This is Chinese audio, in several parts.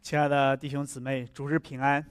亲爱的弟兄姊妹，主日平安。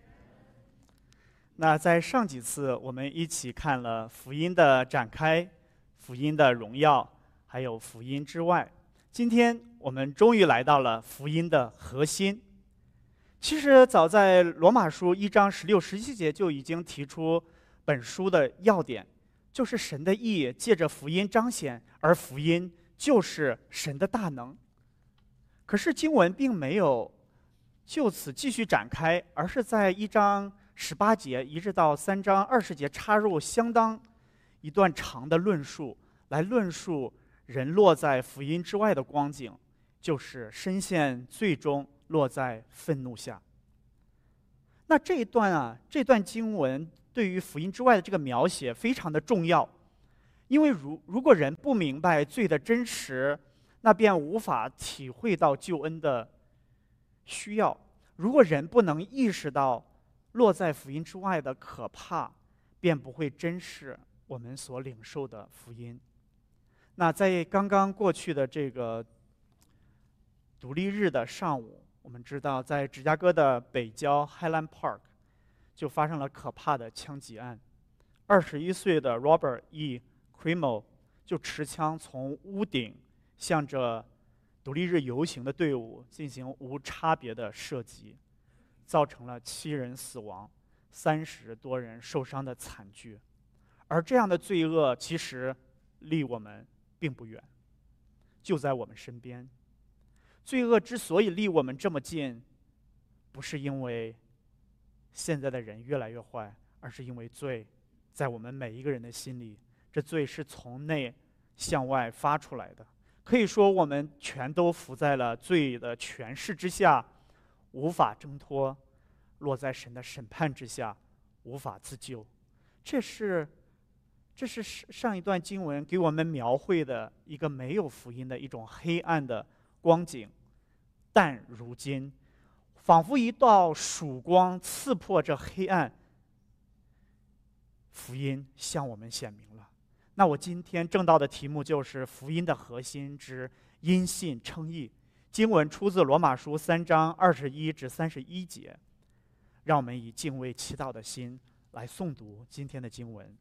那在上几次我们一起看了福音的展开、福音的荣耀，还有福音之外。今天我们终于来到了福音的核心。其实早在罗马书1章16、17节就已经提出本书的要点，就是神的义借着福音彰显，而福音就是神的大能。可是经文并没有就此继续展开，而是在1章18节一直到3章20节插入相当一段长的论述，来论述人落在福音之外的光景，就是深陷罪中，落在愤怒下。那这段经文对于福音之外的这个描写非常的重要，因为如果人不明白罪的真实，那便无法体会到救恩的需要。如果人不能意识到落在福音之外的可怕，便不会珍视我们所领受的福音。那在刚刚过去的这个独立日的上午，我们知道在芝加哥的北郊 Highland Park 就发生了可怕的枪击案。21岁的 Robert E. Crimo 就持枪从屋顶向着独立日游行的队伍进行无差别的射击，造成了7人死亡、30多人受伤的惨剧。而这样的罪恶其实离我们并不远，就在我们身边。罪恶之所以离我们这么近，不是因为现在的人越来越坏，而是因为罪在我们每一个人的心里，这罪是从内向外发出来的。可以说我们全都伏在了罪的权势之下，无法挣脱，落在神的审判之下，无法自救。这是上一段经文给我们描绘的一个没有福音的一种黑暗的光景。但如今仿佛一道曙光刺破这黑暗，福音向我们显明了。那我今天正道的题目就是福音的核心之因信称义。经文出自罗马书3章21至31节。让我们以敬畏祈祷的心来诵读今天的经文。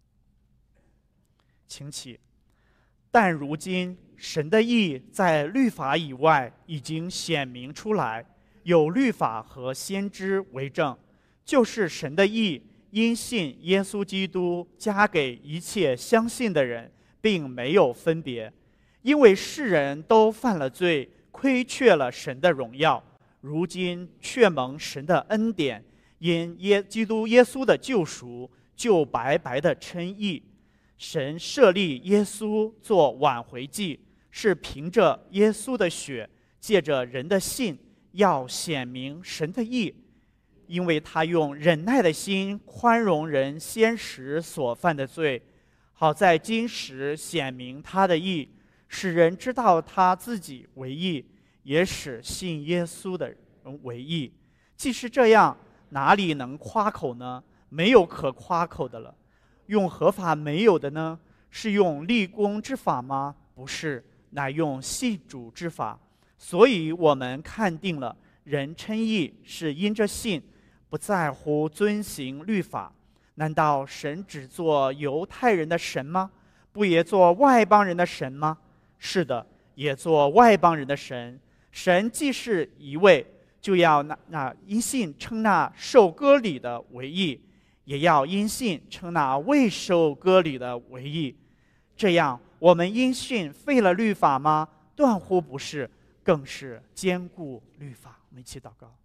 请起。但如今神的义在律法以外已经显明出来，有律法和先知为证，就是神的义因信耶稣基督加给一切相信的人，并没有分别。因为世人都犯了罪，亏缺了神的荣耀，如今却蒙神的恩典，因基督耶稣的救赎，就白白的称义。神设立耶稣做挽回祭，是凭着耶稣的血，借着人的信，要显明神的义。因为他用忍耐的心宽容人先时所犯的罪，好在今时显明他的义，使人知道他自己为义，也使信耶稣的人为义。既是这样，哪里能夸口呢？没有可夸口的了。用何法没有的呢？是用立功之法吗？不是，乃用信主之法。所以我们看定了，人称义是因着信，不在乎遵行律法。难道神只做犹太人的神吗？不也做外邦人的神吗？是的，也做外邦人的神。神既是一位，就要那因信称那受割礼的为义，也要因信称那未受割礼的为义。这样，我们因信废了律法吗？断乎不是，更是坚固律法。我们一起祷告。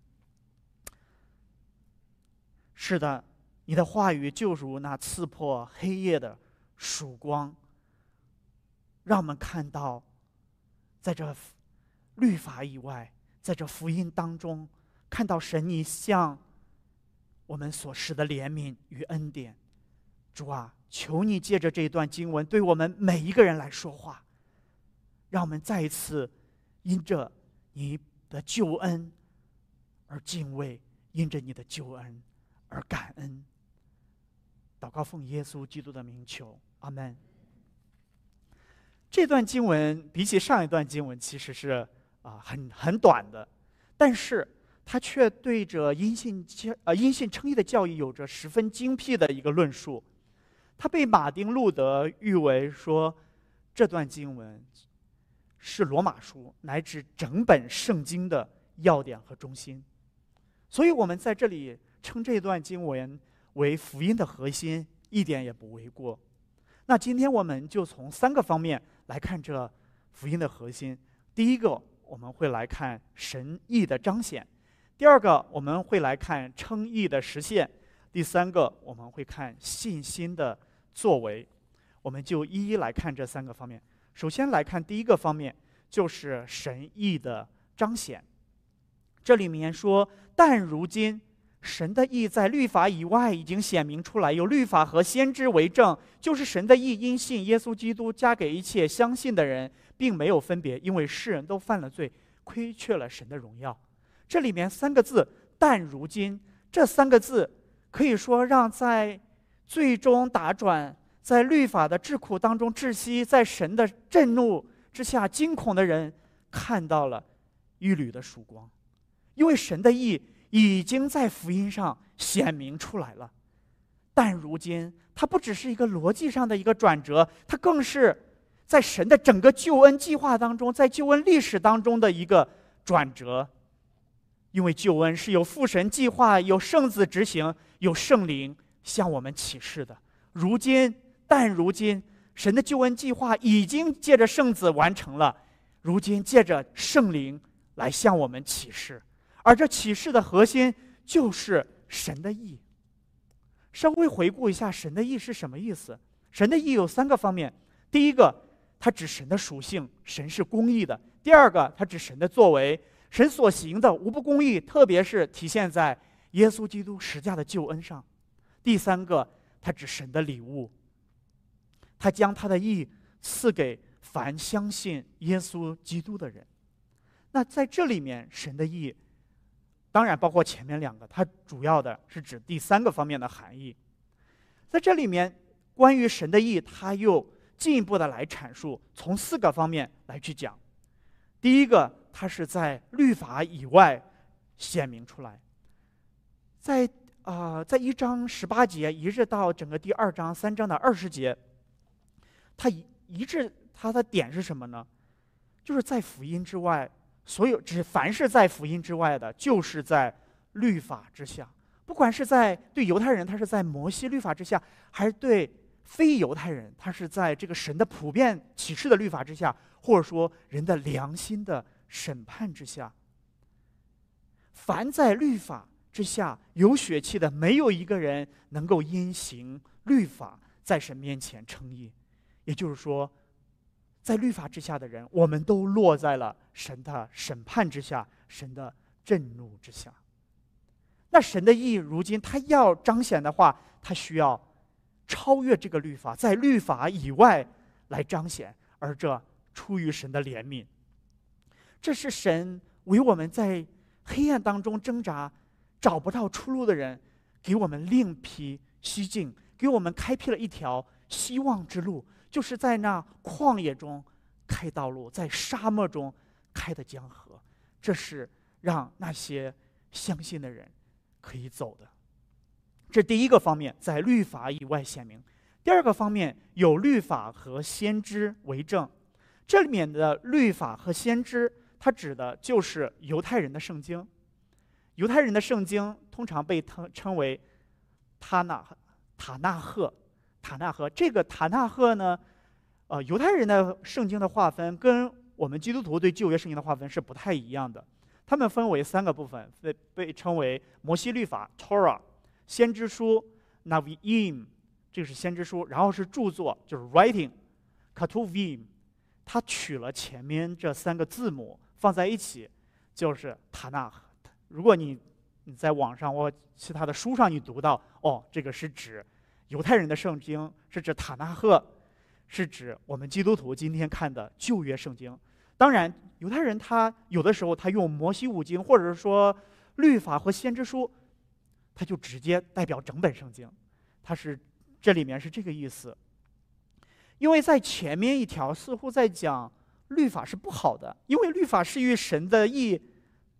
是的，你的话语就如那刺破黑夜的曙光，让我们看到，在这律法以外，在这福音当中，看到神你向我们所施的怜悯与恩典。主啊，求你借着这一段经文对我们每一个人来说话，让我们再一次因着你的救恩而敬畏，因着你的救恩而感恩。祷告奉耶稣基督的名求，阿们。这段经文比起上一段经文其实是很短的， 但是他却对着因信称义的教义有着十分精辟的一个论述。他被马丁·路德誉为说，这段经文是罗马书乃至整本圣经的要点和中心。所以我们在这里称这段经文为福音的核心，一点也不为过。那今天我们就从3个方面来看这福音的核心。第一个，我们会来看神义的彰显；第二个，我们会来看称义的实现；第三个，我们会看信心的作为。我们就一一来看这3个方面。首先来看第一个方面，就是神义的彰显。这里面说，但如今神的义在律法以外已经显明出来，有律法和先知为证，就是神的义因信耶稣基督加给一切相信的人，并没有分别，因为世人都犯了罪，亏缺了神的荣耀。这里面3个字，但如今，这3个字可以说让在最终打转，在律法的桎梏当中窒息，在神的震怒之下惊恐的人看到了一缕的曙光。因为神的义已经在福音上显明出来了，但如今它不只是一个逻辑上的一个转折，它更是在神的整个救恩计划当中，在救恩历史当中的一个转折。因为救恩是有父神计划，有圣子执行，有圣灵向我们启示的。但如今神的救恩计划已经借着圣子完成了，如今借着圣灵来向我们启示。而这启示的核心就是神的义。稍微回顾一下神的义是什么意思。神的义有3个方面。第一个，它指神的属性，神是公义的。第二个，它指神的作为，神所行的无不公义，特别是体现在耶稣基督十架的救恩上。第三个，它指神的礼物，他将他的义赐给凡相信耶稣基督的人。那在这里面，神的义当然包括前面2个，它主要的是指第3个方面的含义。在这里面，关于神的义，他又进一步的来阐述，从4个方面来去讲。第一个，它是在律法以外显明出来。在1章18节一直到整个第2章3章的20节，它它的点是什么呢？就是在福音之外，凡是在福音之外的，就是在律法之下。不管是对犹太人，他是在摩西律法之下，还是对非犹太人，他是在这个神的普遍启示的律法之下，或者说人的良心的审判之下。凡在律法之下有血气的，没有一个人能够因行律法在神面前称义。也就是说，在律法之下的人，我们都落在了神的审判之下，神的震怒之下。那神的义如今他要彰显的话，他需要超越这个律法，在律法以外来彰显，而这出于神的怜悯。这是神为我们在黑暗当中挣扎找不到出路的人，给我们另辟蹊径，给我们开辟了一条希望之路，就是在那旷野中开道路，在沙漠中开的江河。这是让那些相信的人可以走的。这第一个方面，在律法以外显明。第二个方面，有律法和先知为证。这里面的律法和先知，它指的就是犹太人的圣经。犹太人的圣经通常被称为塔纳赫。这个塔纳赫呢，犹太人的圣经的划分跟我们基督徒对旧约圣经的划分是不太一样的。他们分为3个部分，被称为摩西律法 Torah， 先知书 Naviim， 这个是先知书，然后是著作，就是 writing Ketuvim。 他取了前面这3个字母放在一起，就是塔纳赫。如果你在网上或其他的书上你读到，这个是指犹太人的圣经，是指塔纳赫，是指我们基督徒今天看的旧约圣经。当然犹太人他有的时候他用摩西五经，或者是说律法和先知书，他就直接代表整本圣经，这里面是这个意思。因为在前面一条似乎在讲律法是不好的，因为律法是与神的义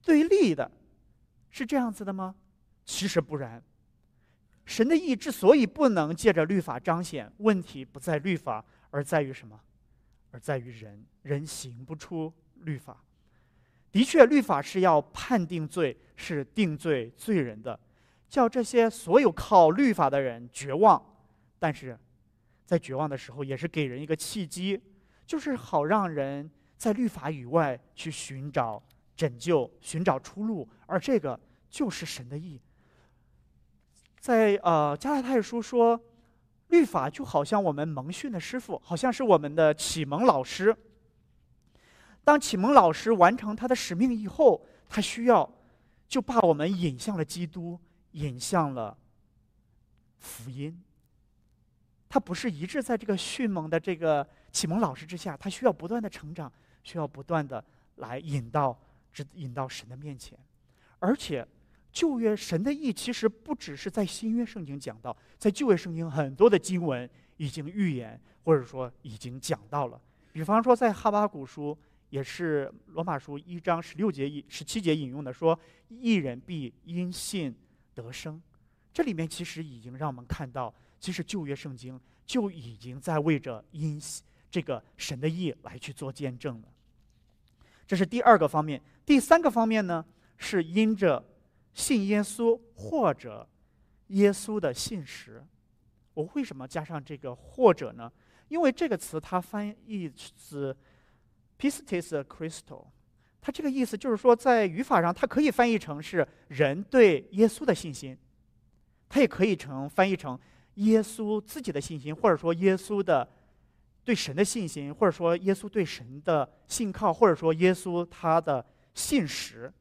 对立的，是这样子的吗？其实不然。神的义之所以不能借着律法彰显，问题不在律法，而在于什么？而在于人，人行不出律法。的确，律法是要判定罪，是定罪罪人的，叫这些所有靠律法的人绝望。但是，在绝望的时候，也是给人一个契机，就是好让人在律法以外去寻找拯救、寻找出路，而这个就是神的义。在加拉太书说，律法就好像我们蒙训的师傅，好像是我们的启蒙老师。当启蒙老师完成他的使命以后，他需要就把我们引向了基督，引向了福音。他不是一直在这个训蒙的这个启蒙老师之下，他需要不断的成长，需要不断的来引到神的面前。而且旧约神的义其实不只是在新约圣经讲到，在旧约圣经很多的经文已经预言，或者说已经讲到了。比方说在哈巴谷书，也是罗马书1章17节引用的，说义人必因信得生。这里面其实已经让我们看到，其实旧约圣经就已经在为着因这个神的义来去做见证了。这是第二个方面。第三个方面呢，是因着信耶稣或者耶稣的信实。我为什么加上这个或者呢？因为这个词它翻译自 pistis Christo， 它这个意思就是说，在语法上它可以翻译成是人对耶稣的信心，它也可以翻译成耶稣自己的信心，或者说耶稣的对神的信心，或者说耶稣对神的信靠，或者说耶稣他的信实。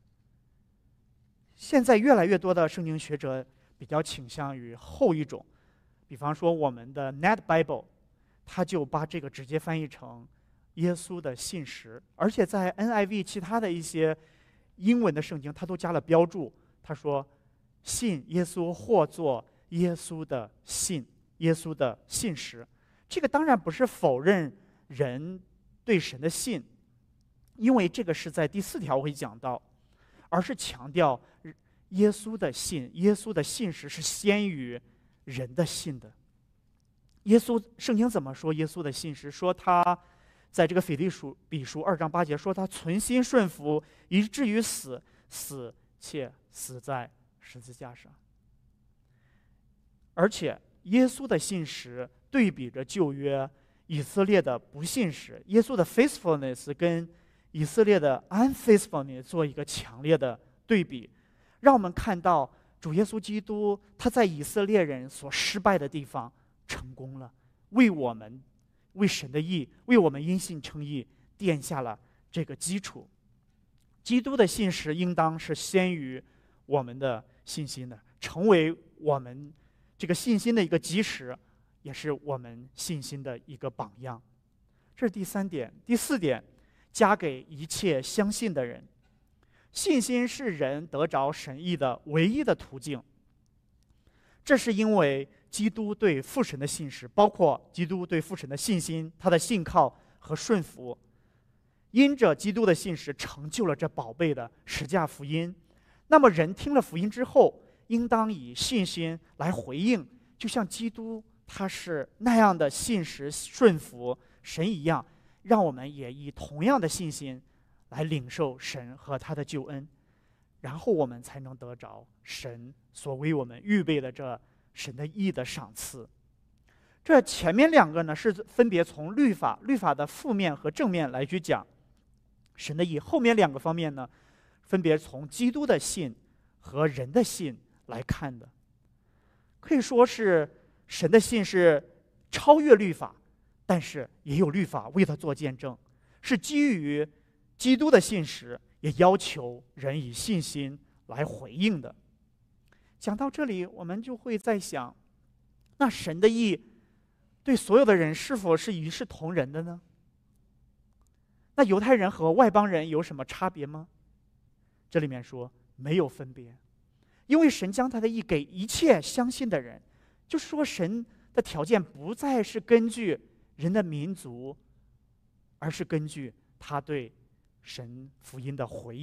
现在越来越多的圣经学者比较倾向于后一种，比方说我们的 Net Bible， 他就把这个直接翻译成耶稣的信实，而且在 NIV 其他的一些英文的圣经，他都加了标注，他说信耶稣或作耶稣的信，耶稣的信实。这个当然不是否认人对神的信，因为这个是在第4条会讲到，而是强调耶稣的信，耶稣的信实是先于人的信的。圣经怎么说耶稣的信实？说他在这个腓立比书2章8节说他存心顺服，以至于死，且死在十字架上。而且耶稣的信实对比着旧约以色列的不信实，耶稣的 faithfulness 跟以色列的 unfaithfulness 做一个强烈的对比，让我们看到主耶稣基督他在以色列人所失败的地方成功了，为神的义，为我们因信称义奠下了这个基础。基督的信实应当是先于我们的信心的，成为我们这个信心的一个基石，也是我们信心的一个榜样。这是第3点。第4点，加给一切相信的人。信心是人得着神意的唯一的途径。这是因为基督对父神的信实，包括基督对父神的信心，他的信靠和顺服，因着基督的信实成就了这宝贝的十架福音。那么人听了福音之后，应当以信心来回应，就像基督他是那样的信实顺服神一样，让我们也以同样的信心来领受神和他的救恩，然后我们才能得着神所为我们预备的这神的义的赏赐。这前面2个呢，是分别从律法的负面和正面来去讲神的义，后面2个方面呢，分别从基督的信和人的信来看的。可以说是神的信是超越律法，但是也有律法为他做见证，是基于基督的信实，也要求人以信心来回应的。讲到这里，我们就会在想，那神的义对所有的人是否是一视同仁的呢？那犹太人和外邦人有什么差别吗？这里面说没有分别，因为神将他的义给一切相信的人，就是说神的条件不再是根据人的民族，而是根据他对神福音的回应，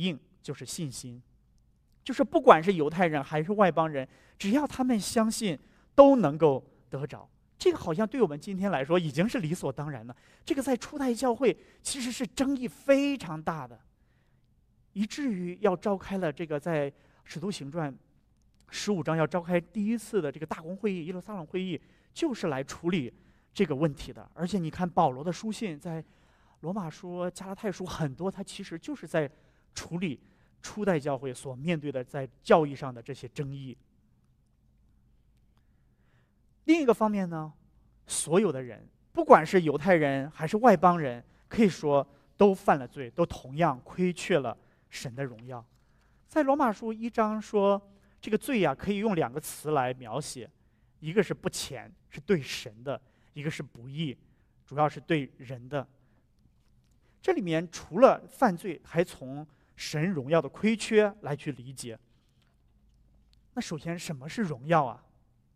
就是信心，就是不管是犹太人还是外邦人，只要他们相信，都能够得着。这个好像对我们今天来说已经是理所当然了。这个在初代教会其实是争议非常大的，以至于要召开了这个在使徒行传15章要召开第一次的这个大公会议，耶路撒冷会议，就是来处理这个问题的。而且你看保罗的书信，在罗马书、加拉太书很多，他其实就是在处理初代教会所面对的在教义上的这些争议。另一个方面呢，所有的人，不管是犹太人还是外邦人，可以说都犯了罪，都同样亏缺了神的荣耀。在罗马书1章说，这个罪可以用2个词来描写，一个是不虔，是对神的；一个是不义，主要是对人的。这里面除了犯罪，还从神荣耀的亏缺来去理解。那首先，什么是荣耀啊？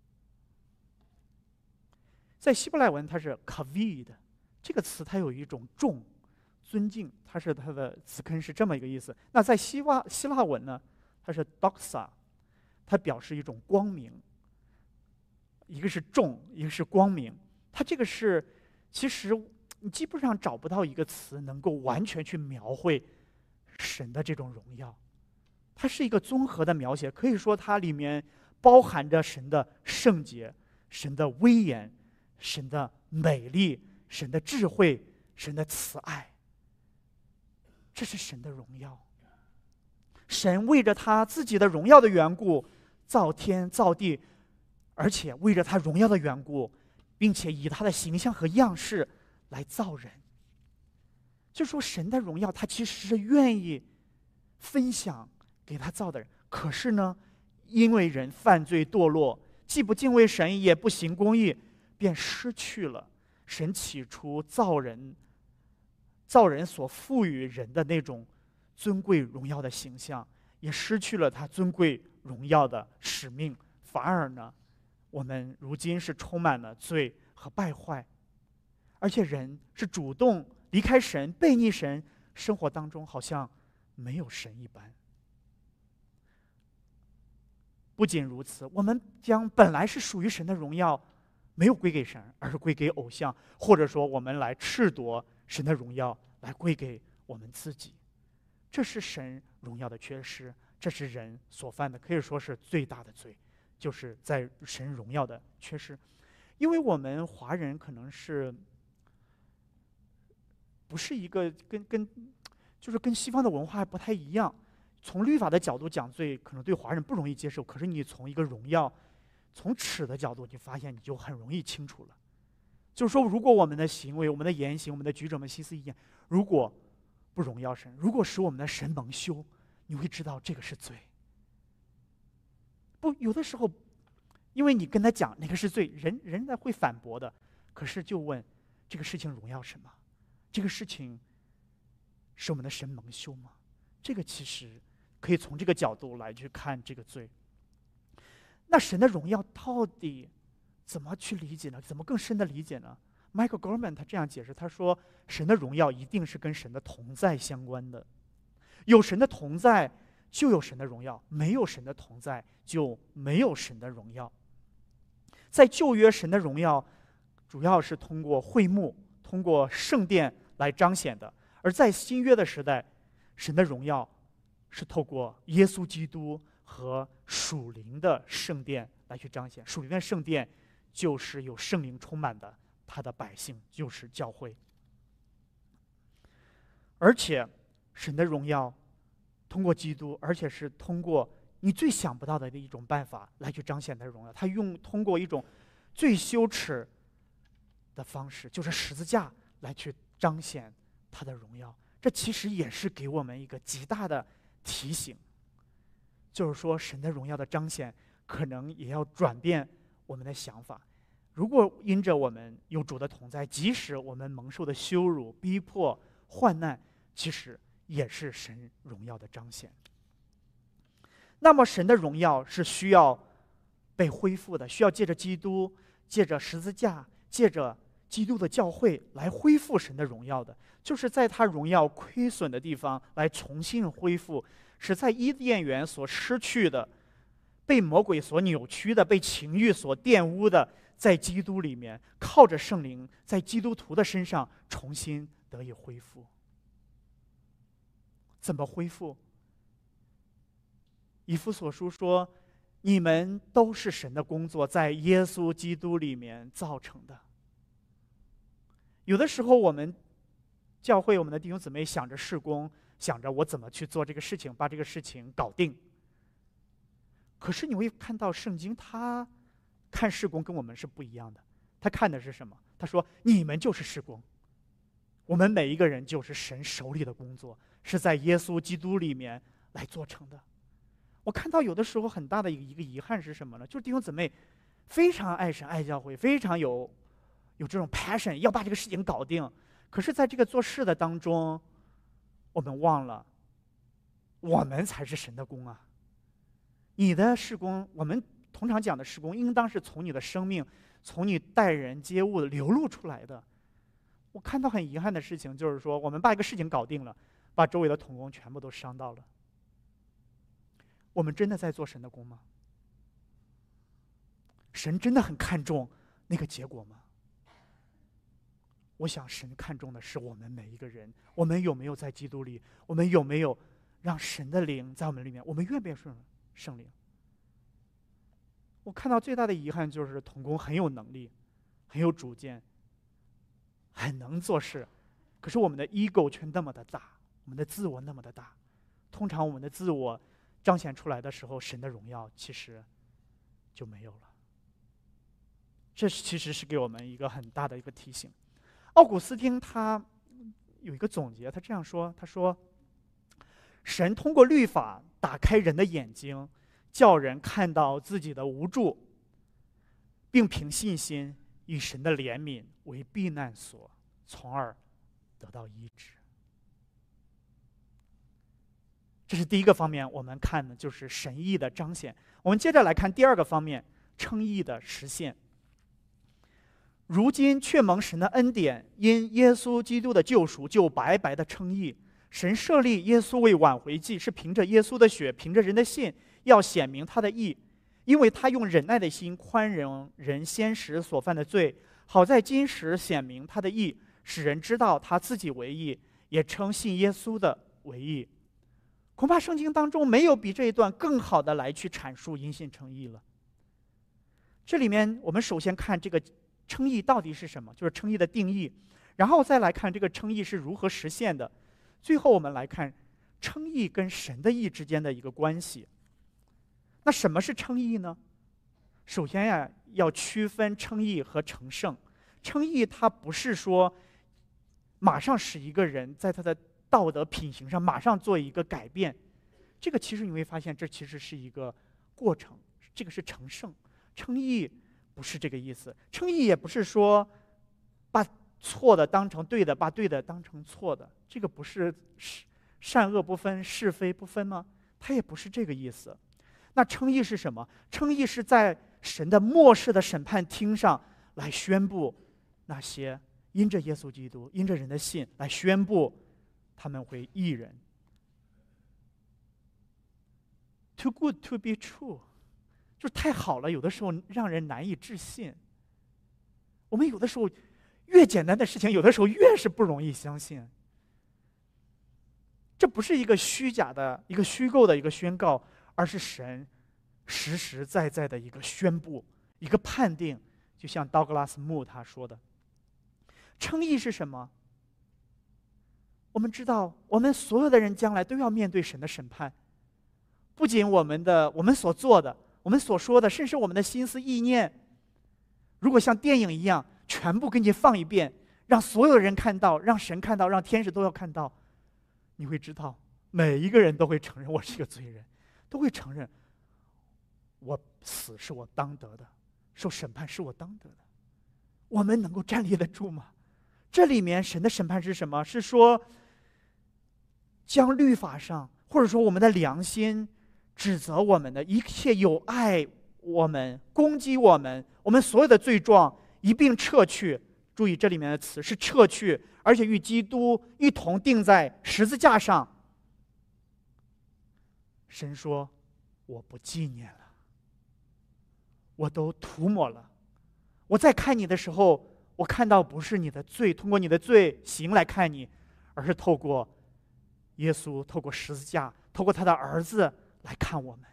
在希伯来文它是 kavod 这个词，它有一种重、尊敬，它的词根是这么一个意思。那在希腊文呢，它是 doxa， 它表示一种光明，一个是重，一个是光明。它这个是，其实你基本上找不到一个词能够完全去描绘神的这种荣耀。它是一个综合的描写，可以说它里面包含着神的圣洁、神的威严、神的美丽、神的智慧、神的慈爱。这是神的荣耀。神为着他自己的荣耀的缘故造天造地，而且为着他荣耀的缘故，并且以他的形象和样式来造人。就说神的荣耀他其实是愿意分享给他造的人，可是呢，因为人犯罪堕落，既不敬畏神也不行公义，便失去了神起初造人所赋予人的那种尊贵荣耀的形象，也失去了他尊贵荣耀的使命。反而呢，我们如今是充满了罪和败坏，而且人是主动离开神、背逆神，生活当中好像没有神一般。不仅如此，我们将本来是属于神的荣耀没有归给神，而是归给偶像，或者说我们来掠夺神的荣耀，来归给我们自己。这是神荣耀的缺失，这是人所犯的，可以说是最大的罪，就是在神荣耀的缺失。因为我们华人可能是不是一个跟西方的文化不太一样。从律法的角度讲罪，可能对华人不容易接受，可是你从一个荣耀、从尺的角度，你发现你就很容易清楚了。就是说，如果我们的行为、我们的言行、我们的举止、我们的心思意念，如果不荣耀神，如果使我们的神蒙羞，你会知道这个是罪。不，有的时候，因为你跟他讲哪个是罪，人家会反驳的。可是就问，这个事情荣耀什么？这个事情使我们的神蒙羞吗？这个其实可以从这个角度来去看这个罪。那神的荣耀到底怎么去理解呢？怎么更深的理解呢？ Michael Gorman 他这样解释，他说神的荣耀一定是跟神的同在相关的，有神的同在就有神的荣耀，没有神的同在就没有神的荣耀。在旧约，神的荣耀主要是通过会幕、通过圣殿来彰显的，而在新约的时代，神的荣耀是透过耶稣基督和属灵的圣殿来去彰显。属灵的圣殿就是有圣灵充满的他的百姓，就是教会。而且神的荣耀通过基督，而且是通过你最想不到的一种办法来去彰显他的荣耀。他通过一种最羞耻的方式，就是十字架来去彰显他的荣耀。这其实也是给我们一个极大的提醒，就是说神的荣耀的彰显可能也要转变我们的想法。如果因着我们有主的同在，即使我们蒙受的羞辱、逼迫、患难，其实也是神荣耀的彰显。那么神的荣耀是需要被恢复的，需要借着基督、借着十字架、借着基督的教会来恢复神的荣耀的，就是在他荣耀亏损的地方来重新恢复，使在伊甸园所失去的，被魔鬼所扭曲的，被情欲所玷污的，在基督里面靠着圣灵在基督徒的身上重新得以恢复。怎么恢复？以弗所书说，你们都是神的工作，在耶稣基督里面造成的。有的时候我们教会我们的弟兄姊妹想着事工，想着我怎么去做这个事情，把这个事情搞定。可是你会看到圣经他看事工跟我们是不一样的，他看的是什么？他说你们就是事工，我们每一个人就是神手里的工作，是在耶稣基督里面来做成的。我看到有的时候很大的一个遗憾是什么呢？就是弟兄姊妹非常爱神爱教会，非常有这种 passion 要把这个事情搞定，可是在这个做事的当中，我们忘了我们才是神的工啊。你的事工，我们通常讲的事工应当是从你的生命，从你待人接物流露出来的。我看到很遗憾的事情就是说，我们把一个事情搞定了，把周围的同工全部都伤到了。我们真的在做神的工吗？神真的很看重那个结果吗？我想神看重的是我们每一个人，我们有没有在基督里，我们有没有让神的灵在我们里面，我们愿不愿意顺圣灵？我看到最大的遗憾就是同工很有能力，很有主见，很能做事，可是我们的 ego 却那么的大，我们的自我那么的大。通常我们的自我彰显出来的时候，神的荣耀其实就没有了。这其实是给我们一个很大的一个提醒。奥古斯丁他有一个总结，他这样说，他说神通过律法打开人的眼睛，叫人看到自己的无助，并凭信心以神的怜悯为避难所，从而得到医治。这是第一个方面，我们看的就是神意的彰显。我们接着来看第二个方面，称义的实现。如今却蒙神的恩典，因耶稣基督的救赎，就白白的称义。神设立耶稣为挽回祭，是凭着耶稣的血，凭着人的信，要显明他的义。因为他用忍耐的心宽容人先时所犯的罪，好在今时显明他的义，使人知道他自己为义，也称信耶稣的为义。恐怕圣经当中没有比这一段更好的来去阐述因信称义了。这里面我们首先看这个称义到底是什么，就是称义的定义，然后再来看这个称义是如何实现的，最后我们来看称义跟神的义之间的一个关系。那什么是称义呢？首先呀，要区分称义和成圣。称义它不是说马上使一个人在他的道德品行上马上做一个改变，这个其实你会发现这其实是一个过程，这个是成圣。称义不是这个意思，称义也不是说把错的当成对的，把对的当成错的，这个不是善恶不分，是非不分吗？它也不是这个意思。那称义是什么？称义是在神的末世的审判厅上来宣布那些因着耶稣基督，因着人的信来宣布他们为义人。 Too good to be true， 就是太好了，有的时候让人难以置信。我们有的时候越简单的事情，有的时候越是不容易相信。这不是一个虚假的、一个虚构的一个宣告，而是神实实在在的一个宣布、一个判定。就像道格拉斯·穆他说的，称义是什么？我们知道，我们所有的人将来都要面对神的审判。不仅我们所做的、我们所说的，甚至我们的心思意念，如果像电影一样全部给你放一遍，让所有人看到，让神看到，让天使都要看到，你会知道，每一个人都会承认我是一个罪人，都会承认我死是我当得的，受审判是我当得的。我们能够站立得住吗？这里面神的审判是什么？是说将律法上，或者说我们的良心指责我们的一切有碍我们、攻击我们所有的罪状一并撤去， 注意这里面的词是撤去，而且与基督一同钉在十字架上。神说：“我不纪念了，我都涂抹了。我在看你的时候，我看到不是你的罪，通过你的罪行来看你，而是透过耶稣，透过十字架，透过他的儿子来看我们。”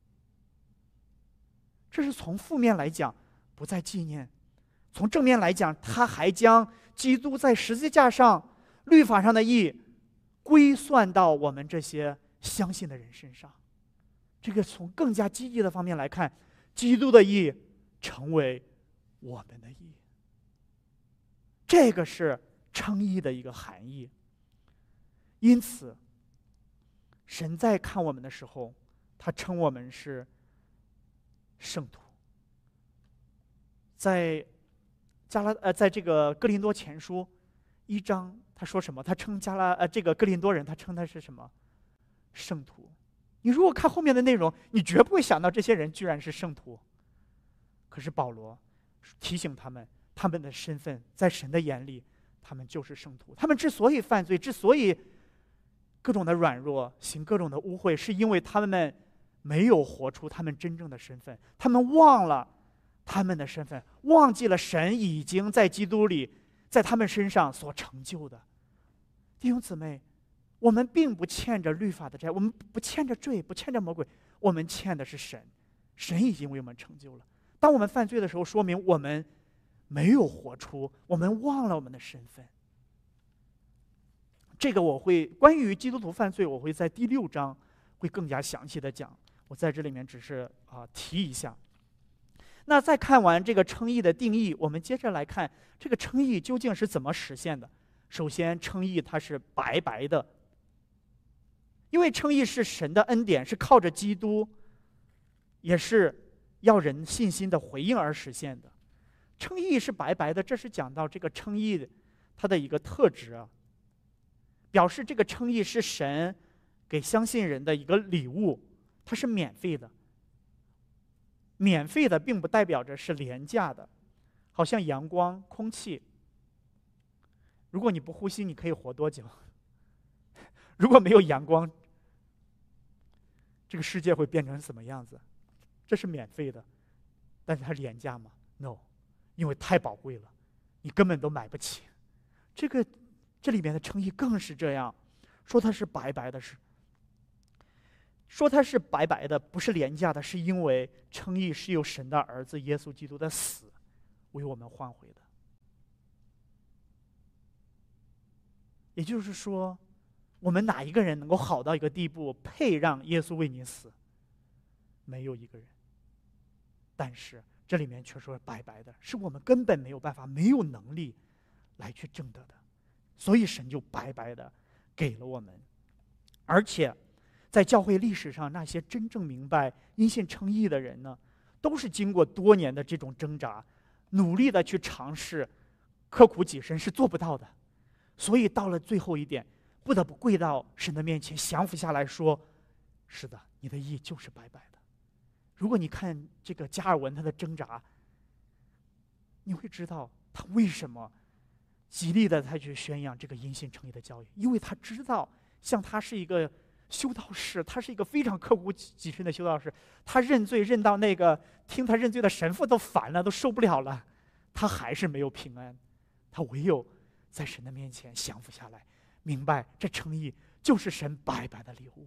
这是从负面来讲不再纪念，从正面来讲，他还将基督在十字架上律法上的义归算到我们这些相信的人身上。这个从更加积极的方面来看，基督的义成为我们的义。这个是称义的一个含义。因此神在看我们的时候，他称我们是圣徒。在这个哥林多前书1章，他说什么？他称这个哥林多人，他称他是什么？圣徒。你如果看后面的内容，你绝不会想到这些人居然是圣徒。可是保罗提醒他们，他们的身份在神的眼里，他们就是圣徒。他们之所以犯罪，之所以各种的软弱，行各种的污秽，是因为他们没有活出他们真正的身份，他们忘了他们的身份，忘记了神已经在基督里在他们身上所成就的。弟兄姊妹，我们并不欠着律法的债，我们不欠着罪，不欠着魔鬼，我们欠的是神。神已经为我们成就了。当我们犯罪的时候，说明我们没有活出，我们忘了我们的身份。这个关于基督徒犯罪，我会在第6章会更加详细的讲，我在这里面只是提一下。那在看完这个称义的定义，我们接着来看这个称义究竟是怎么实现的。首先，称义它是白白的，因为称义是神的恩典，是靠着基督，也是要人信心的回应而实现的。称义是白白的，这是讲到这个称义它的一个特质啊，表示这个称义是神给相信人的一个礼物，它是免费的。免费的并不代表着是廉价的，好像阳光、空气，如果你不呼吸，你可以活多久？如果没有阳光，这个世界会变成什么样子？这是免费的，但是它廉价吗？ No， 因为太宝贵了，你根本都买不起。这里面的称义更是这样，说它是白白的，说它是白白的，不是廉价的，是因为称义是由神的儿子耶稣基督的死为我们换回的。也就是说，我们哪一个人能够好到一个地步，配让耶稣为你死？没有一个人。但是这里面却说白白的，是我们根本没有办法，没有能力来去挣得的，所以神就白白的给了我们。而且在教会历史上，那些真正明白因信称义的人呢，都是经过多年的这种挣扎，努力的去尝试，刻苦己身，是做不到的。所以到了最后一点，不得不跪到神的面前，降服下来说：是的，你的义就是白白的。如果你看这个加尔文他的挣扎，你会知道他为什么极力的他去宣扬这个因信称义的教育，因为他知道，像他是一个修道士，他是一个非常刻苦己身的修道士，他认罪认到那个听他认罪的神父都烦了，都受不了了，他还是没有平安，他唯有在神的面前降服下来，明白这称义就是神白白的礼物。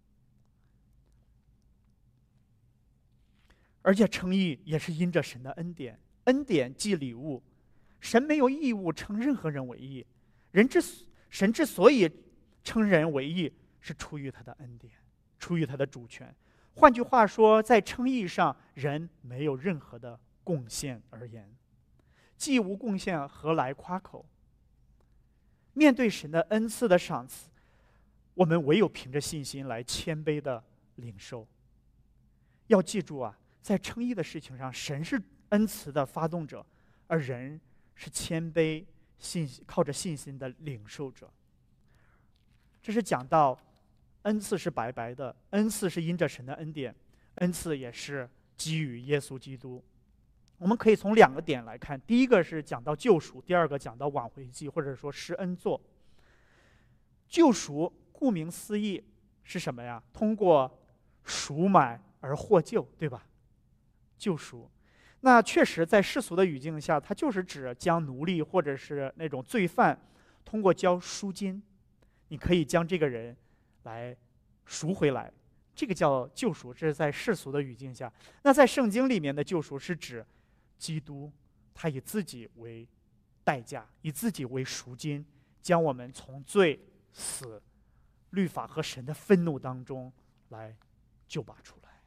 而且称义也是因着神的恩典，恩典即礼物，神没有义务称任何人为义，神之所以称人为义，是出于他的恩典，出于他的主权。换句话说，在称义上，人没有任何的贡献而言，既无贡献，何来夸口？面对神的恩赐的赏赐，我们唯有凭着信心来谦卑的领受。要记住啊，在称义的事情上，神是恩慈的发动者，而人是谦卑靠着信心的领受者。这是讲到恩赐是白白的，恩赐是因着神的恩典，恩赐也是基于耶稣基督。 我们可以从2个点来看，第一个是讲到救赎，第二个讲到挽回祭，或者说施恩座。救赎顾名思义是什么呀？通过赎买而获救，对吧？救赎，那确实在世俗的语境下，它就是指将奴隶或者是那种罪犯通过交赎金，你可以将这个人来赎回来，这个叫救赎，这是在世俗的语境下。那在圣经里面的救赎是指基督，他以自己为代价，以自己为赎金，将我们从罪、死、律法和神的愤怒当中来救拔出来。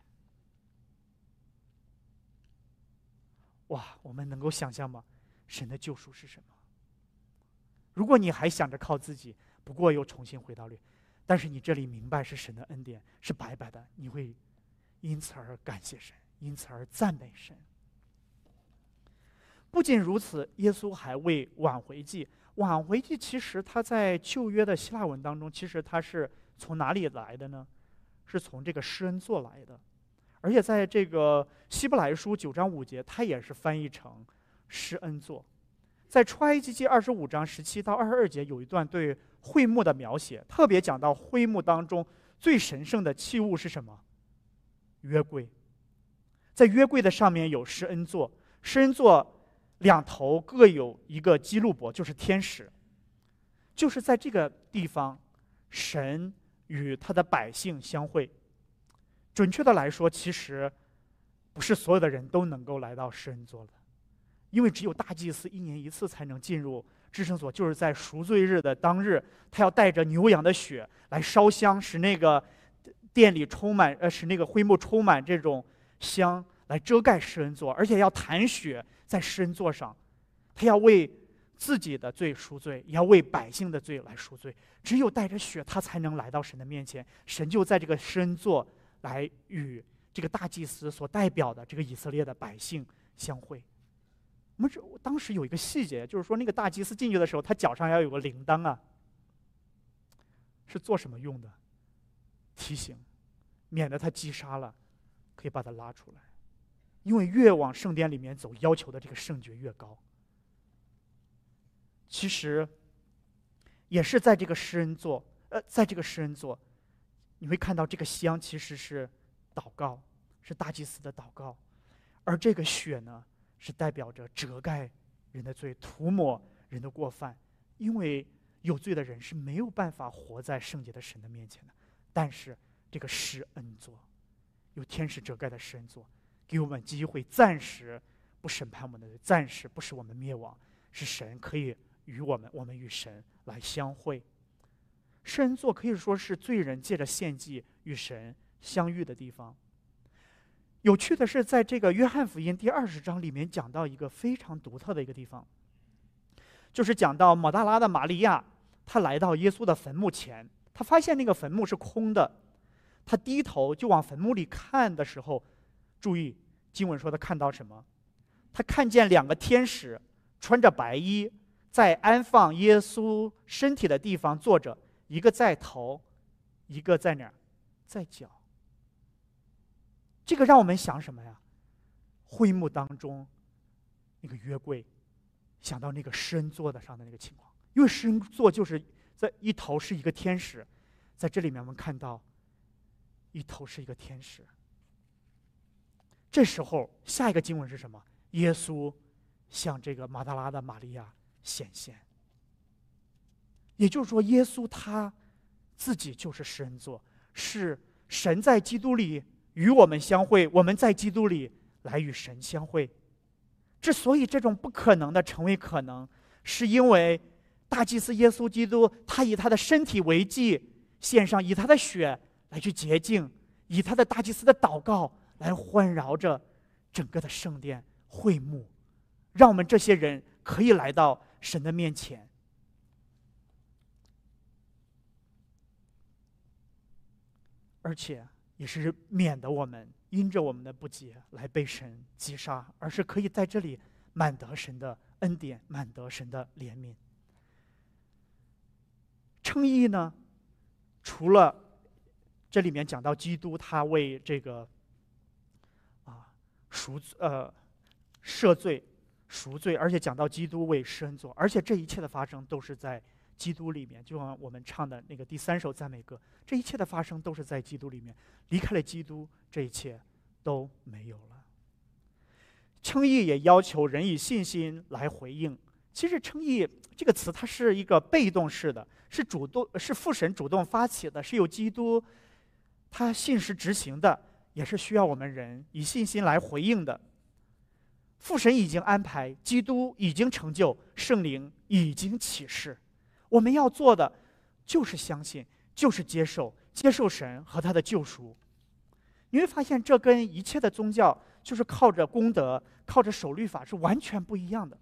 哇，我们能够想象吗？神的救赎是什么？如果你还想着靠自己，不过又重新回到律，但是你这里明白是神的恩典，是白白的，你会因此而感谢神，因此而赞美神。不仅如此，耶稣还为挽回祭。挽回祭其实它在旧约的希腊文当中，其实它是从哪里来的呢？是从这个施恩座来的。而且在这个希伯来书9章5节，它也是翻译成施恩座。在出埃及记25章17到22节有一段对会幕的描写，特别讲到会幕当中最神圣的器物是什么？约柜。在约柜的上面有施恩座，施恩座2头各有一个基路伯，就是天使。就是在这个地方，神与他的百姓相会。准确的来说，其实不是所有的人都能够来到施恩座的，因为只有大祭司1年1次才能进入至圣所，就是在赎罪日的当日，他要带着牛羊的血来烧香，使那个殿里充满，使那个会幕充满这种香，来遮盖施恩座，而且要弹血在施恩座上，他要为自己的罪赎罪，也要为百姓的罪来赎罪。只有带着血，他才能来到神的面前。神就在这个施恩座来与这个大祭司所代表的这个以色列的百姓相会。我们当时有一个细节，就是说那个大祭司进去的时候，他脚上要有个铃铛啊，是做什么用的？提醒，免得他击杀了，可以把他拉出来。因为越往圣殿里面走，要求的这个圣爵越高。其实也是在这个施恩座，在这个施恩座，你会看到这个香其实是祷告，是大祭司的祷告，而这个血呢，是代表着遮盖人的罪，涂抹人的过犯。因为有罪的人是没有办法活在圣洁的神的面前的。但是这个施恩座，有天使遮盖的施恩座，给我们机会暂时不审判我们的罪，暂时不使我们灭亡，是神可以与我们与神来相会。施恩座可以说是罪人借着献祭与神相遇的地方。有趣的是，在这个约翰福音第20章里面讲到一个非常独特的一个地方，就是讲到抹大拉的玛利亚，她来到耶稣的坟墓前，她发现那个坟墓是空的，她低头就往坟墓里看的时候，注意经文说她看到什么？她看见2个天使穿着白衣，在安放耶稣身体的地方坐着，一个在头，一个在哪儿？在脚。这个让我们想什么呀？会幕当中那个约柜，想到那个施恩座的上的那个情况。因为施恩座就是在一头是一个天使，在这里面我们看到一头是一个天使。这时候下一个经文是什么？耶稣向这个马大拉的玛利亚显现。也就是说，耶稣他自己就是施恩座，是神在基督里与我们相会，我们在基督里来与神相会。之所以这种不可能的成为可能，是因为大祭司耶稣基督，他以他的身体为祭献上，以他的血来去洁净，以他的大祭司的祷告来环绕着整个的圣殿会幕，让我们这些人可以来到神的面前。而且也是免得我们因着我们的不洁来被神击杀，而是可以在这里满得神的恩典，满得神的怜悯。称义呢，除了这里面讲到基督他为这个赦罪、赎罪，而且讲到基督为施恩座，而且这一切的发生都是在基督里面。就像我们唱的那个第3首赞美歌，这一切的发生都是在基督里面，离开了基督，这一切都没有了。称义也要求人以信心来回应。其实称义这个词它是一个被动式的，是父神主动发起的，是由基督他信实执行的，也是需要我们人以信心来回应的。父神已经安排，基督已经成就，圣灵已经启示，我们要做的就是相信，就是接受神和他的救赎。你会发现这跟一切的宗教就是靠着功德、靠着守律法是完全不一样的。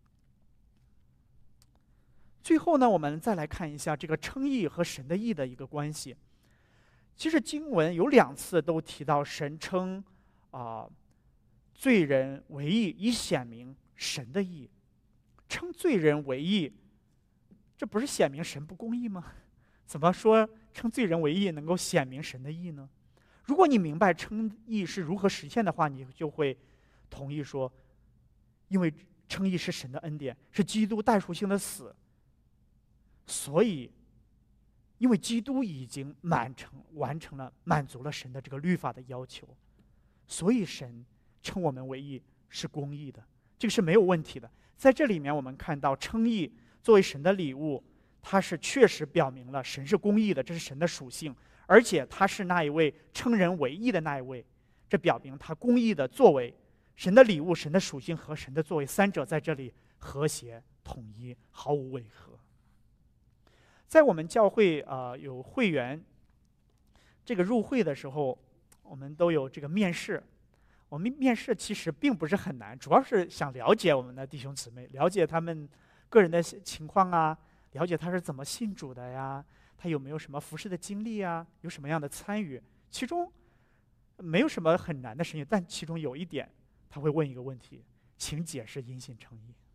最后呢，我们再来看一下这个称义和神的义的一个关系。其实经文有2次都提到神称罪人为义，以显明神的义。称罪人为义，这不是显明神不公义吗？怎么说称罪人为义能够显明神的义呢？如果你明白称义是如何实现的话，你就会同意说，因为称义是神的恩典，是基督代赎性的死，所以因为基督已经完成了满足了神的这个律法的要求，所以神称我们为义是公义的，这个是没有问题的。在这里面我们看到称义作为神的礼物，它是确实表明了神是公义的，这是神的属性，而且他是那一位称人为义的那一位，这表明他公义的作为，神的礼物、神的属性和神的作为三者在这里和谐统一，毫无违和。在我们教会有会员这个入会的时候，我们都有这个面试。我们面试其实并不是很难，主要是想了解我们的弟兄姊妹，了解他们个人的情况啊，了解他是怎么信主的呀，他有没有什么服事的经历啊，有什么样的参与。其中没有什么很难的事情，但其中有一点，他会问一个问题：请解释因信称义。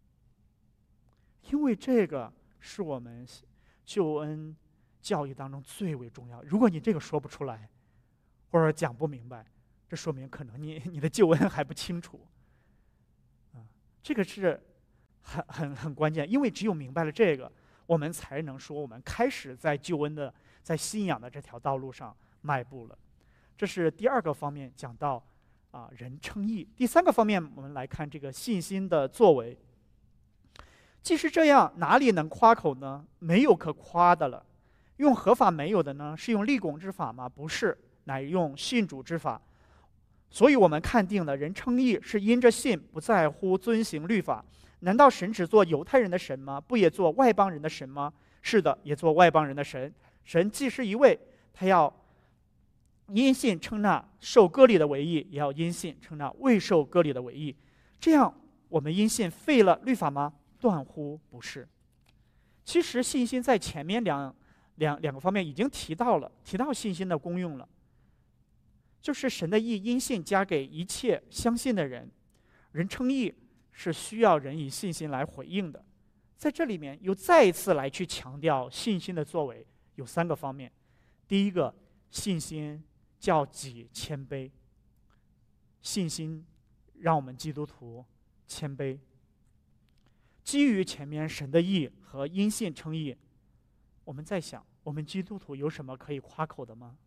因为这个是我们救恩教育当中最为重要。如果你这个说不出来，或者讲不明白，这说明可能你的救恩还不清楚。这个是很关键，因为只有明白了这个，我们才能说我们开始在救恩的、在信仰的这条道路上迈步了。这是第2个方面讲到人称义。第3个方面，我们来看这个信心的作为。既是这样，哪里能夸口呢？没有可夸的了。用何法没有的呢？是用立功之法吗？不是，乃用信主之法。所以我们看定了，人称义是因着信，不在乎遵行律法。难道神只做犹太人的神吗？不也做外邦人的神吗？是的，也做外邦人的神。神既是一位，他要因信称那受割礼的为义，也要因信称那未受割礼的为义。这样，我们因信废了律法吗？断乎不是。其实信心在前面两个方面已经提到信心的功用了，就是神的义因信加给一切相信的人。人称义是需要人以信心来回应的。在这里面又再一次来去强调信心的作为，有3个方面。第一个，信心叫己谦卑，信心让我们基督徒谦卑。基于前面神的义和因信称义，我们在想，我们基督徒有什么可以夸口的吗？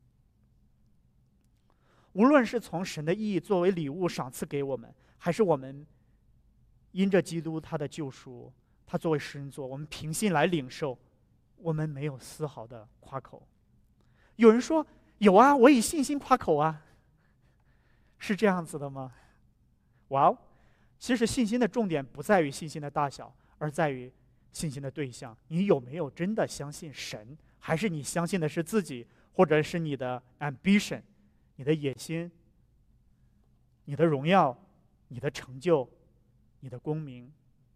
无论是从神的义作为礼物赏赐给我们，还是我们因着基督他的救赎，他作为施恩座，我们凭信来领受，我们没有丝毫的夸口。有人说有啊，我以信心夸口啊，是这样子的吗？哇哦！其实信心的重点不在于信心的大小，而在于信心的对象。你有没有真的相信神，还是你相信的是自己，或者是你的 ambition， 你的野心，你的荣耀，你的成就，你的功名？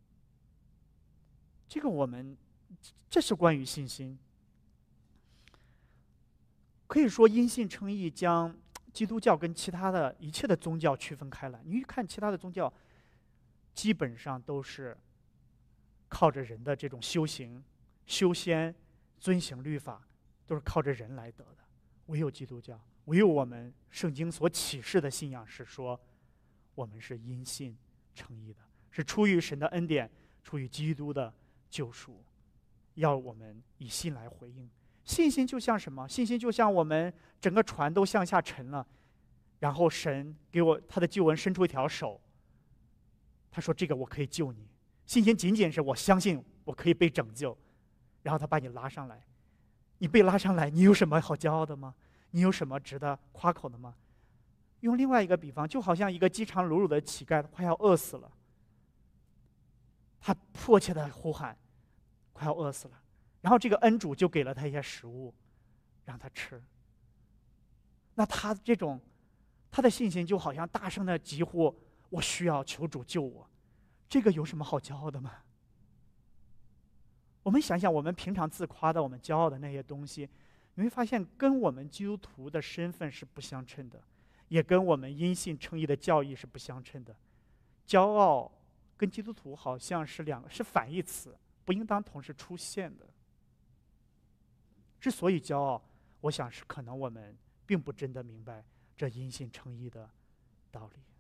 这是关于信心。可以说因信称义将基督教跟其他的一切的宗教区分开来。你看其他的宗教基本上都是靠着人的这种修行、修仙、遵行律法，都是靠着人来得的。唯有基督教，唯有我们圣经所启示的信仰是说，我们是因信称义的，是出于神的恩典，出于基督的救赎，要我们以信来回应。信心就像什么？信心就像我们整个船都向下沉了，然后神给我他的救恩伸出一条手，他说：“这个我可以救你。”信心仅仅是我相信我可以被拯救，然后他把你拉上来。你被拉上来，你有什么好骄傲的吗？你有什么值得夸口的吗？用另外一个比方，就好像一个饥肠辘辘的乞丐，快要饿死了，他迫切的呼喊，快要饿死了，然后这个恩主就给了他一些食物，让他吃。那他的信心就好像大声的疾呼：“我需要，求主救我。”这个有什么好骄傲的吗？我们想想，我们平常自夸的、我们骄傲的那些东西，你会发现跟我们基督徒的身份是不相称的，也跟我们因信称义的教义是不相称的。骄傲跟基督徒好像是反义词，不应当同时出现的。之所以骄傲，我想是可能我们并不真的明白这因信称义的道理。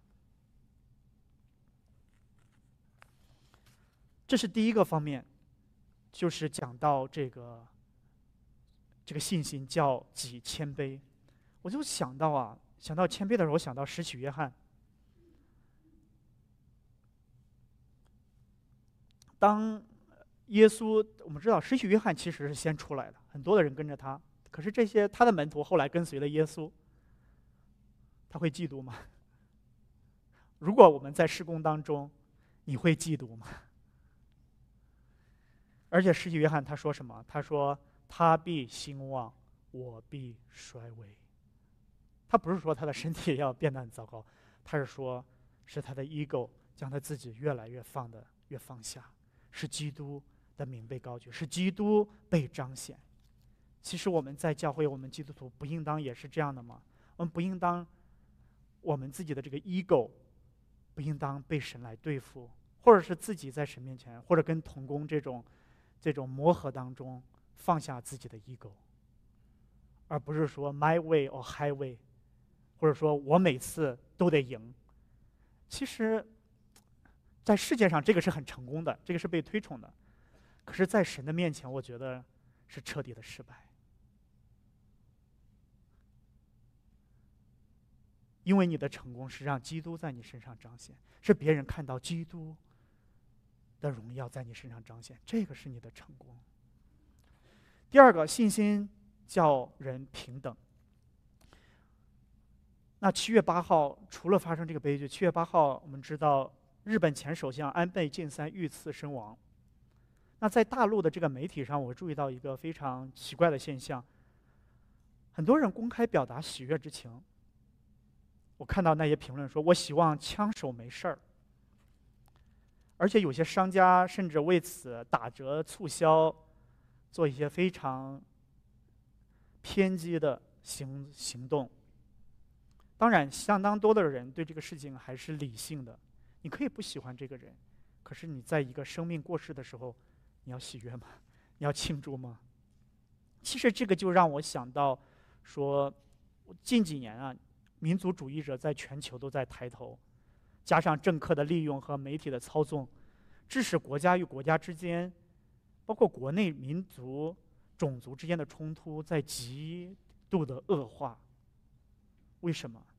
这是第一个方面，就是讲到这个信心叫己谦卑。我就想到谦卑的时候，想到施洗约翰。当耶稣，我们知道施洗约翰其实是先出来的，很多的人跟着他，可是这些他的门徒后来跟随了耶稣，他会嫉妒吗？如果我们在事工当中，你会嫉妒吗？而且施洗约翰他说什么？他说：“他必兴旺，我必衰微。”他不是说他的身体要变得很糟糕，他是说，是他的 ego 将他自己越来越放下，是基督的名被高举，是基督被彰显。其实我们在教会，我们基督徒不应当也是这样的吗？我们不应当，我们自己的这个 ego 不应当被神来对付，或者是自己在神面前，或者跟同工这种磨合当中放下自己的 ego， 而不是说 my way or highway， 或者说我每次都得赢。其实在世界上这个是很成功的，这个是被推崇的，可是在神的面前，我觉得是彻底的失败。因为你的成功是让基督在你身上彰显，是别人看到基督的荣耀在你身上彰显，这个是你的成功。第二个，信心叫人平等。那7月8号，除了发生这个悲剧，7月8号我们知道日本前首相安倍晋三遇刺身亡。那在大陆的这个媒体上，我注意到一个非常奇怪的现象，很多人公开表达喜悦之情。我看到那些评论说：“我希望枪手没事儿。”而且有些商家甚至为此打折促销，做一些非常偏激的行动。当然，相当多的人对这个事情还是理性的。你可以不喜欢这个人，可是你在一个生命过世的时候，你要喜悦吗？你要庆祝吗？其实这个就让我想到说，近几年啊，民族主义者在全球都在抬头，加上政客的利用和媒体的操纵，致使国家与国家之间，包括国内民族、种族之间的冲突在极度的恶化。为什么？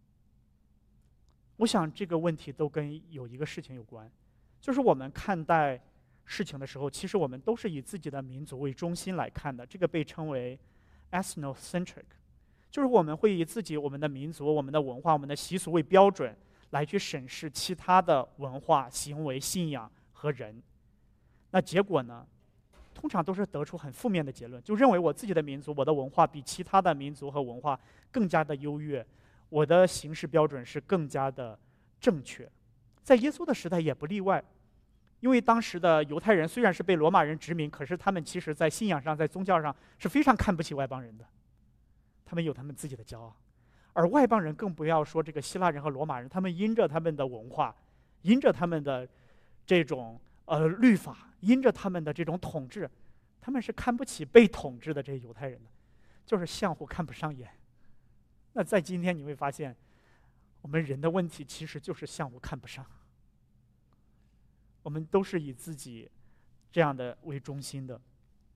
我想这个问题都跟有一个事情有关，就是我们看待事情的时候，其实我们都是以自己的民族为中心来看的，这个被称为 ethnocentric， 就是我们会以我们的民族、我们的文化、我们的习俗为标准来去审视其他的文化、行为、信仰和人。那结果呢，通常都是得出很负面的结论，就认为我自己的民族、我的文化比其他的民族和文化更加的优越，我的行事标准是更加的正确。在耶稣的时代也不例外，因为当时的犹太人虽然是被罗马人殖民，可是他们其实在信仰上、在宗教上是非常看不起外邦人的，他们有他们自己的骄傲。而外邦人更不要说这个希腊人和罗马人，他们因着他们的文化，因着他们的这种律法，因着他们的这种统治，他们是看不起被统治的这些犹太人的，就是相互看不上眼。那在今天你会发现，我们人的问题其实就是相互看不上。 我们都是以自己这样的为中心的。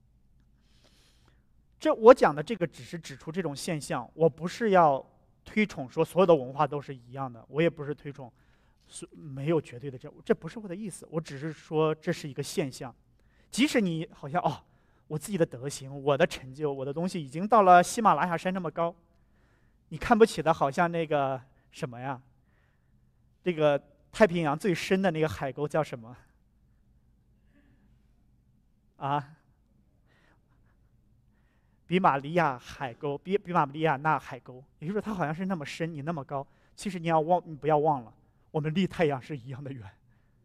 我讲的这个只是指出这种现象，我不是要推崇说所有的文化都是一样的，我也不是推崇没有绝对的这不是我的意思，我只是说这是一个现象。即使你好像我自己的德行、我的成就、我的东西已经到了喜马拉雅山这么高，你看不起的好像那个什么呀？这个太平洋最深的那个海沟叫什么？啊？比马利亚海沟，比马利亚纳海沟，也就是说它好像是那么深，你那么高。其实你不要忘了，我们离太阳是一样的远。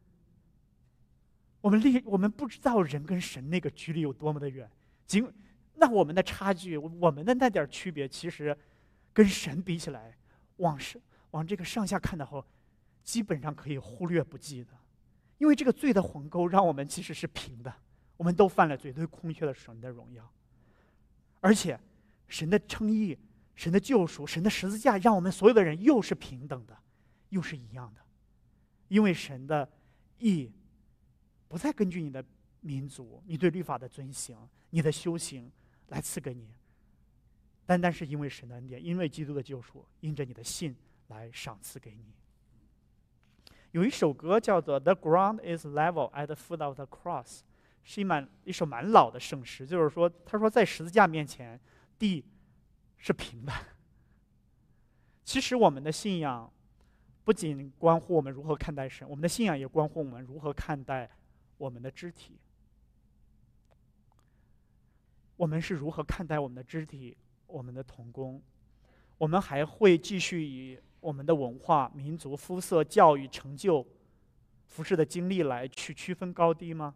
我们不知道人跟神那个距离有多么的远，那我们的差距，我们的那点区别，其实跟神比起来，往这个上下看的话，基本上可以忽略不计的。因为这个罪的鸿沟让我们其实是平的，我们都犯了罪，都空缺了神的荣耀。而且神的称义、神的救赎、神的十字架让我们所有的人又是平等的，又是一样的。因为神的义不再根据你的民族、你对律法的遵行、你的修行来赐给你，单单是因为神的恩典，因为基督的救赎，因着你的信来赏赐给你。有一首歌叫做 The ground is level at the foot of the cross， 是一首蛮老的圣诗，就是说他说在十字架面前地是平的。其实我们的信仰不仅关乎我们如何看待神，我们的信仰也关乎我们如何看待我们的肢体。我们是如何看待我们的肢体、我们的同工？我们还会继续以我们的文化、民族、肤色、教育、成就、服侍的经历来去区分高低吗？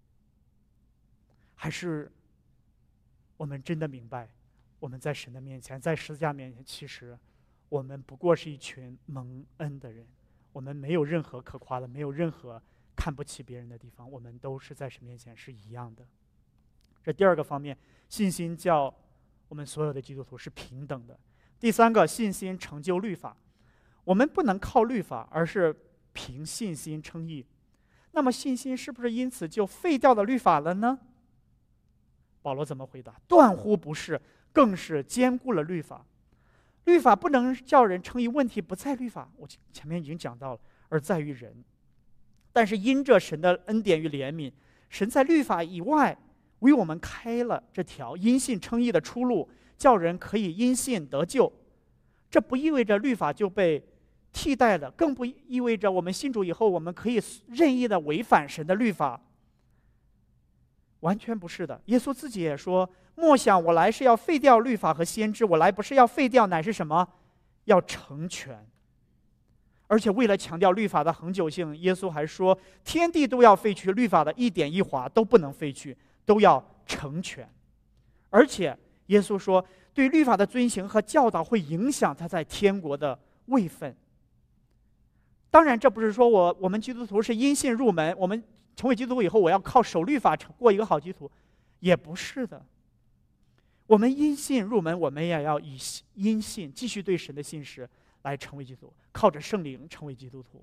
还是我们真的明白，我们在神的面前，在十字架面前，其实我们不过是一群蒙恩的人，我们没有任何可夸的，没有任何看不起别人的地方，我们都是在神面前是一样的。这第二个方面，信心叫我们所有的基督徒是平等的。第三个，信心成就律法，我们不能靠律法，而是凭信心称义。那么信心是不是因此就废掉了律法了呢？保罗怎么回答？断乎不是，更是兼顾了律法。律法不能叫人称义，问题不在律法，我前面已经讲到了，而在于人。但是因着神的恩典与怜悯，神在律法以外为我们开了这条因信称义的出路，叫人可以因信得救。这不意味着律法就被替代了，更不意味着我们信主以后，我们可以任意的违反神的律法。完全不是的。耶稣自己也说：“莫想我来是要废掉律法和先知，我来不是要废掉，乃是什么？要成全。”而且为了强调律法的恒久性，耶稣还说：“天地都要废去，律法的一点一划都不能废去，都要成全。”而且耶稣说，对律法的遵行和教导会影响他在天国的位分。当然，这不是说我们基督徒是因信入门，我们成为基督徒以后，我要靠守律法过一个好基督徒，也不是的。我们因信入门，我们也要以因信继续对神的信实来成为基督徒，靠着圣灵成为基督徒。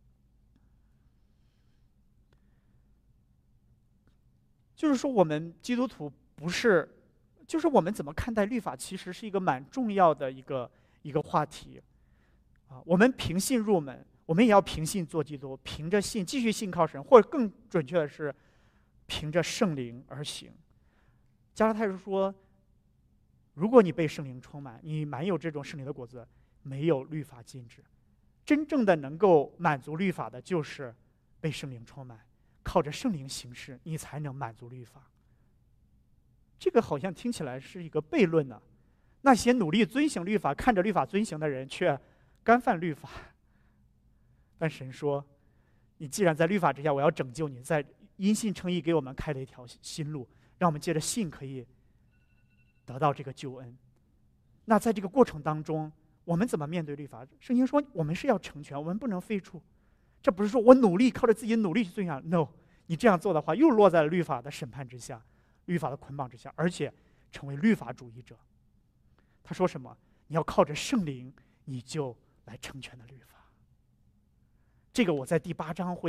就是说，我们基督徒不是，就是我们怎么看待律法，其实是一个蛮重要的一个话题啊。我们凭信入门，我们也要凭信做基督，凭着信继续信靠神，或者更准确的是，凭着圣灵而行。加拉太书说，如果你被圣灵充满，你满有这种圣灵的果子，没有律法禁止。真正的能够满足律法的，就是被圣灵充满，靠着圣灵行事，你才能满足律法。这个好像听起来是一个悖论呢。那些努力遵行律法、看着律法遵行的人，却干犯律法。但神说，你既然在律法之下，我要拯救你，在因信称义给我们开了一条新路，让我们借着信可以得到这个救恩。那在这个过程当中，我们怎么面对律法？圣经说我们是要成全，我们不能废除。这不是说我努力靠着自己努力去遵行 ，no， 你这样做的话，又落在了律法的审判之下，律法的捆绑之下，而且成为律法主义者。他说什么？你要靠着圣灵，你就来成全的律法。这个我在第8章会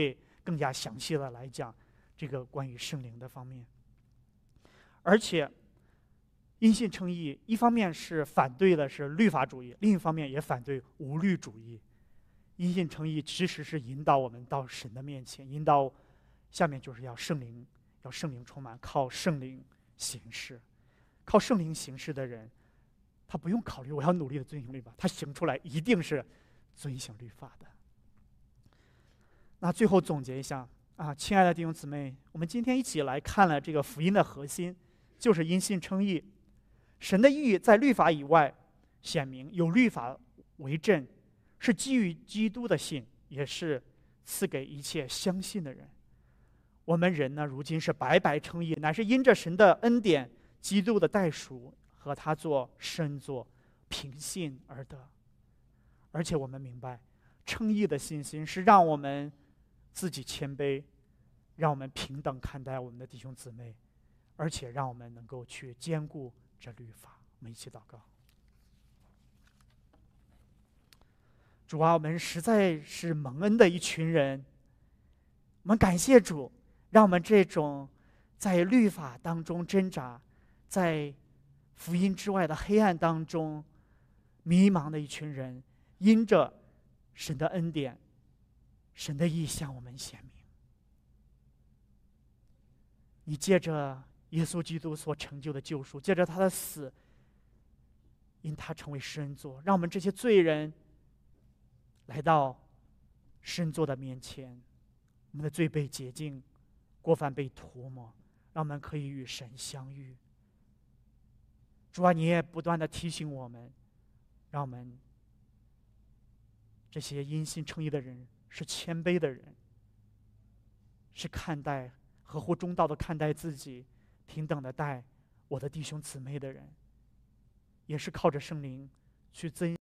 更加详细的来讲这个关于圣灵的方面。而且因信称义，一方面是反对的是律法主义，另一方面也反对无律主义。因信称义其实是引导我们到神的面前，引导下面就是要圣灵充满，靠圣灵行事。靠圣灵行事的人，他不用考虑我要努力的遵行律法，他行出来一定是遵行律法的。那最后总结一下亲爱的弟兄姊妹，我们今天一起来看了这个福音的核心，就是因信称义。神的义在律法以外显明，有律法为证，是基于基督的信，也是赐给一切相信的人。我们人呢，如今是白白称义，乃是因着神的恩典，基督的代赎和他做圣作，凭信而得。而且我们明白，称义的信心是让我们自己谦卑，让我们平等看待我们的弟兄姊妹，而且让我们能够去兼顾这律法。我们一起祷告。主啊，我们实在是蒙恩的一群人，我们感谢主，让我们这种在律法当中挣扎，在福音之外的黑暗当中迷茫的一群人，因着神的恩典，神的义向我们显明。你借着耶稣基督所成就的救赎，借着他的死，因他成为施恩座，让我们这些罪人来到施恩座的面前，我们的罪被洁净，过犯被涂抹，让我们可以与神相遇。主啊，你也不断的提醒我们，让我们这些因信称义的人是谦卑的人，是看待合乎中道的看待自己，平等的待我的弟兄姊妹的人，也是靠着圣灵去遵